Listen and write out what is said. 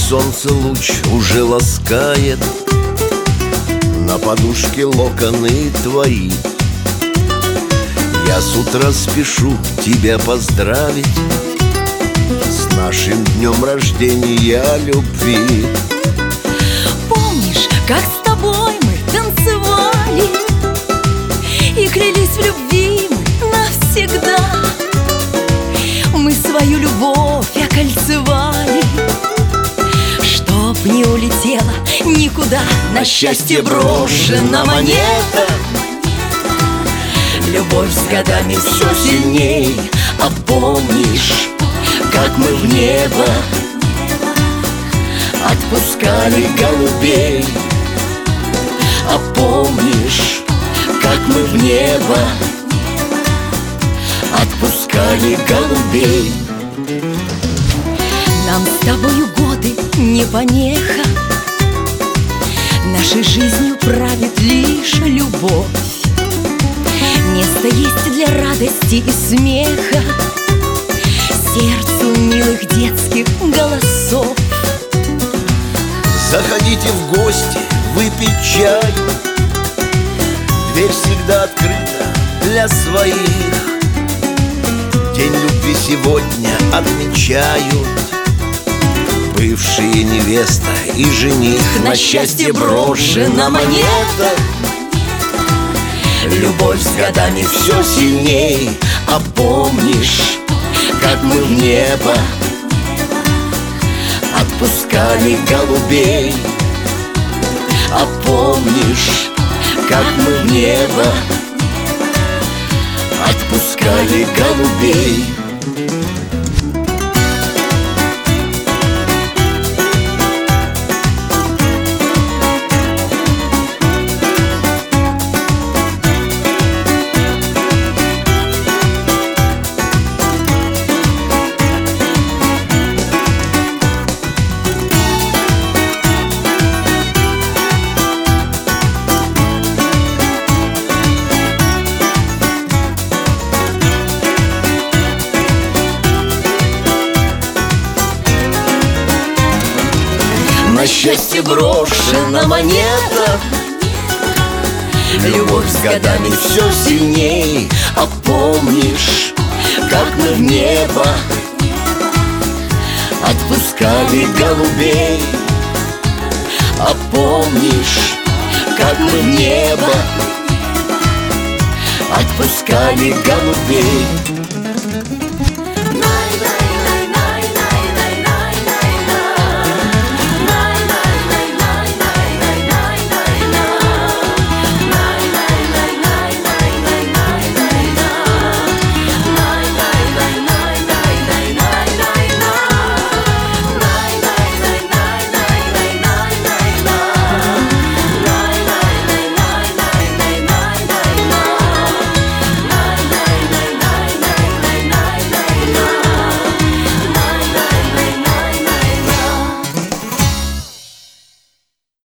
солнце луч уже ласкает на подушке локоны твои. Я с утра спешу тебя поздравить с нашим днем рождения любви. Помнишь, как с тобой мы танцевали и клялись в любви мы навсегда? Мы свою любовь окольцевали, чтоб не улетела никуда. На счастье брошена монета, любовь с годами все сильней. А помнишь, как мы в небо отпускали голубей? А помнишь, как мы в небо отпускали голубей? Нам с тобою годы не помеха, нашей жизнью правит лишь любовь. Место есть для радости и смеха, сердцу милых детских голосов. Заходите в гости, выпить чай, дверь всегда открыта для своих. День любви сегодня отмечают бывшие невеста и жених. На счастье брошена монета, любовь с годами все сильней. А помнишь, как мы в небо отпускали голубей? А помнишь, как мы в небо отпускали голубей? На счастье брошена монета, любовь с годами все сильней. А помнишь, как мы в небо отпускали голубей? А помнишь, как мы в небо отпускали голубей?